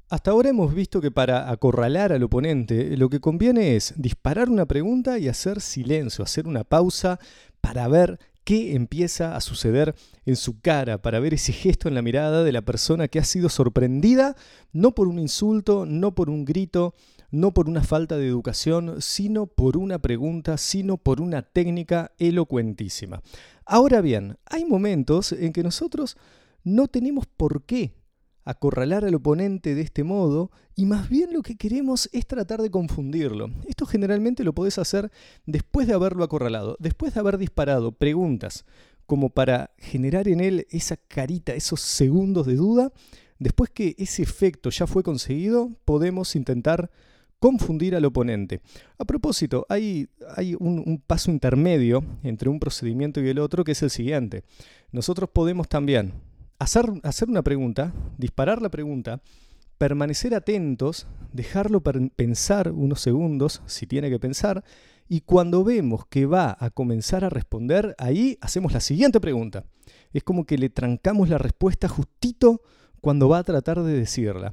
Hasta ahora hemos visto que para acorralar al oponente lo que conviene es disparar una pregunta y hacer silencio, hacer una pausa para ver qué empieza a suceder en su cara, para ver ese gesto en la mirada de la persona que ha sido sorprendida, no por un insulto, no por un grito, no por una falta de educación, sino por una pregunta, sino por una técnica elocuentísima. Ahora bien, hay momentos en que nosotros no tenemos por qué acorralar al oponente de este modo y más bien lo que queremos es tratar de confundirlo. Esto generalmente lo podés hacer después de haberlo acorralado, después de haber disparado preguntas como para generar en él esa carita, esos segundos de duda. Después que ese efecto ya fue conseguido, podemos intentar confundir al oponente. A propósito, hay un paso intermedio entre un procedimiento y el otro que es el siguiente. Nosotros podemos también hacer una pregunta, disparar la pregunta, permanecer atentos, dejarlo pensar unos segundos, si tiene que pensar, y cuando vemos que va a comenzar a responder, ahí hacemos la siguiente pregunta. Es como que le trancamos la respuesta justito cuando va a tratar de decirla.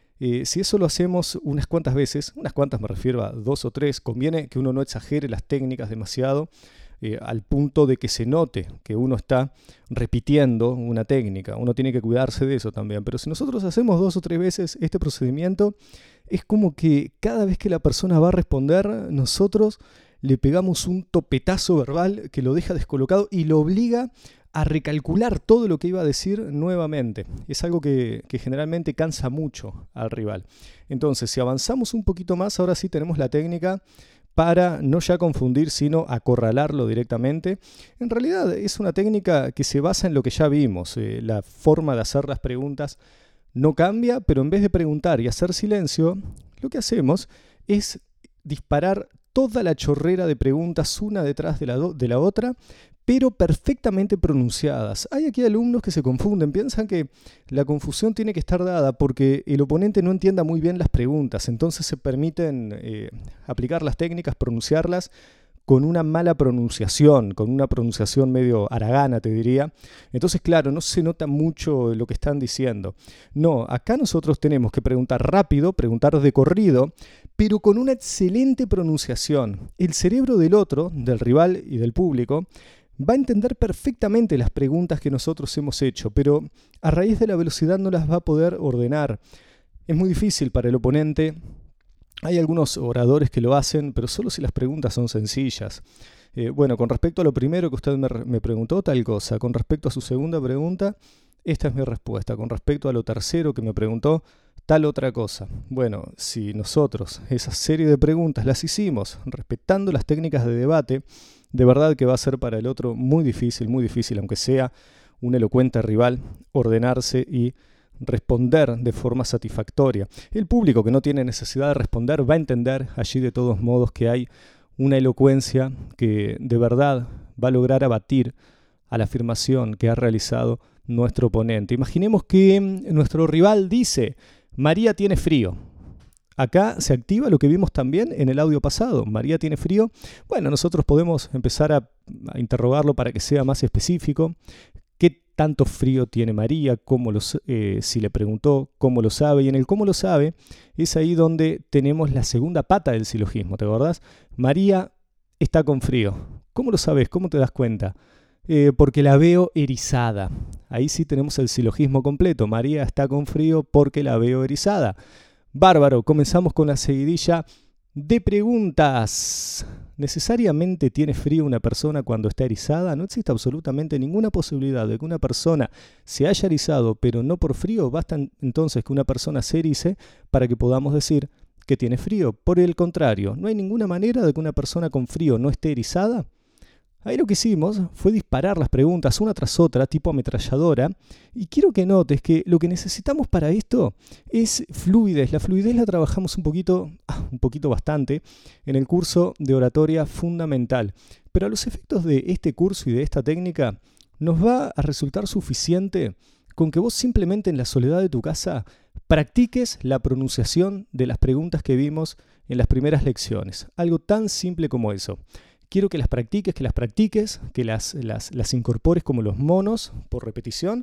Si eso lo hacemos unas cuantas veces, unas cuantas me refiero a 2 o 3, conviene que uno no exagere las técnicas demasiado, al punto de que se note que uno está repitiendo una técnica. Uno tiene que cuidarse de eso también. Pero si nosotros hacemos 2 o 3 veces este procedimiento, es como que cada vez que la persona va a responder, nosotros le pegamos un topetazo verbal que lo deja descolocado y lo obliga a recalcular todo lo que iba a decir nuevamente. Es algo que generalmente cansa mucho al rival. Entonces, si avanzamos un poquito más, ahora sí tenemos la técnica para no ya confundir, sino acorralarlo directamente. En realidad es una técnica que se basa en lo que ya vimos. La forma de hacer las preguntas no cambia, pero en vez de preguntar y hacer silencio, lo que hacemos es disparar toda la chorrera de preguntas una detrás de la otra, pero perfectamente pronunciadas. Hay aquí alumnos que se confunden, piensan que la confusión tiene que estar dada porque el oponente no entienda muy bien las preguntas, entonces se permiten aplicar las técnicas, pronunciarlas con una mala pronunciación, con una pronunciación medio haragana, te diría. Entonces, claro, no se nota mucho lo que están diciendo. No, acá nosotros tenemos que preguntar rápido, preguntar de corrido, pero con una excelente pronunciación. El cerebro del otro, del rival y del público, va a entender perfectamente las preguntas que nosotros hemos hecho, pero a raíz de la velocidad no las va a poder ordenar. Es muy difícil para el oponente. Hay algunos oradores que lo hacen, pero solo si las preguntas son sencillas. Bueno, con respecto a lo primero que usted me preguntó, tal cosa. Con respecto a su segunda pregunta, esta es mi respuesta. Con respecto a lo tercero que me preguntó, tal otra cosa. Bueno, si nosotros esa serie de preguntas las hicimos respetando las técnicas de debate, de verdad que va a ser para el otro muy difícil, aunque sea un elocuente rival, ordenarse y responder de forma satisfactoria. El público que no tiene necesidad de responder va a entender allí de todos modos que hay una elocuencia que de verdad va a lograr abatir a la afirmación que ha realizado nuestro oponente. Imaginemos que nuestro rival dice: María tiene frío. Acá se activa lo que vimos también en el audio pasado. María tiene frío. Bueno, nosotros podemos empezar a interrogarlo para que sea más específico. ¿Qué tanto frío tiene María? Si le preguntó, ¿cómo lo sabe? Y en el cómo lo sabe es ahí donde tenemos la segunda pata del silogismo, ¿te acordás? María está con frío. ¿Cómo lo sabes? ¿Cómo te das cuenta? Porque la veo erizada. Ahí sí tenemos el silogismo completo. María está con frío porque la veo erizada. Bárbaro, comenzamos con la seguidilla de preguntas. ¿Necesariamente tiene frío una persona cuando está erizada? No existe absolutamente ninguna posibilidad de que una persona se haya erizado, pero no por frío. Basta entonces que una persona se erice para que podamos decir que tiene frío. Por el contrario, no hay ninguna manera de que una persona con frío no esté erizada. Ahí lo que hicimos fue disparar las preguntas una tras otra, tipo ametralladora, y quiero que notes que lo que necesitamos para esto es fluidez. La fluidez la trabajamos un poquito bastante, en el curso de oratoria fundamental. Pero a los efectos de este curso y de esta técnica, nos va a resultar suficiente con que vos simplemente en la soledad de tu casa practiques la pronunciación de las preguntas que vimos en las primeras lecciones. Algo tan simple como eso. Quiero que las practiques, que las incorpores como los monos por repetición,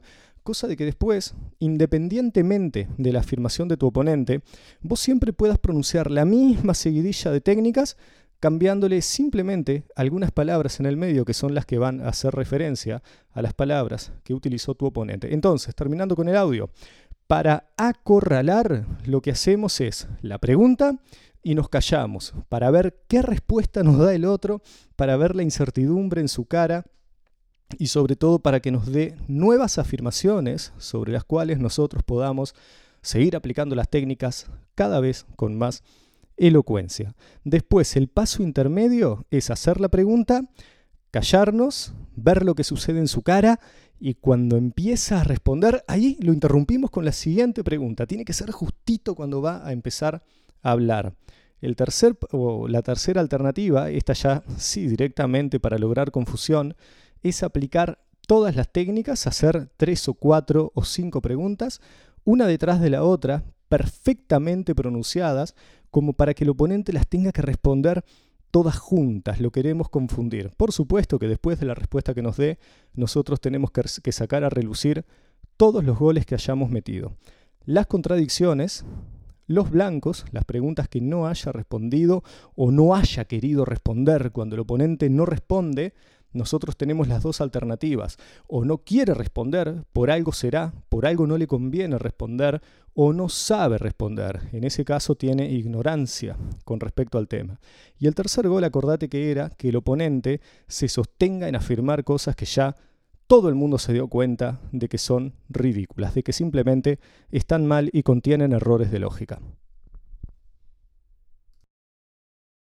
cosa de que después, independientemente de la afirmación de tu oponente, vos siempre puedas pronunciar la misma seguidilla de técnicas, cambiándole simplemente algunas palabras en el medio que son las que van a hacer referencia a las palabras que utilizó tu oponente. Entonces, terminando con el audio, para acorralar lo que hacemos es la pregunta y nos callamos para ver qué respuesta nos da el otro, para ver la incertidumbre en su cara y sobre todo para que nos dé nuevas afirmaciones sobre las cuales nosotros podamos seguir aplicando las técnicas cada vez con más elocuencia. Después, el paso intermedio es hacer la pregunta, callarnos, ver lo que sucede en su cara y cuando empieza a responder, ahí lo interrumpimos con la siguiente pregunta. Tiene que ser justito cuando va a empezar a hablar. La tercera alternativa, esta ya sí directamente para lograr confusión, es aplicar todas las técnicas, hacer 3 o 4 o 5 preguntas, una detrás de la otra, perfectamente pronunciadas, como para que el oponente las tenga que responder todas juntas. Lo queremos confundir. Por supuesto que después de la respuesta que nos dé, nosotros tenemos que sacar a relucir todos los goles que hayamos metido. Las contradicciones, los blancos, las preguntas que no haya respondido o no haya querido responder cuando el oponente no responde, nosotros tenemos las dos alternativas. O no quiere responder, por algo será, por algo no le conviene responder, o no sabe responder. En ese caso tiene ignorancia con respecto al tema. Y el tercer gol, acordate que era que el oponente se sostenga en afirmar cosas que ya todo el mundo se dio cuenta de que son ridículas, de que simplemente están mal y contienen errores de lógica.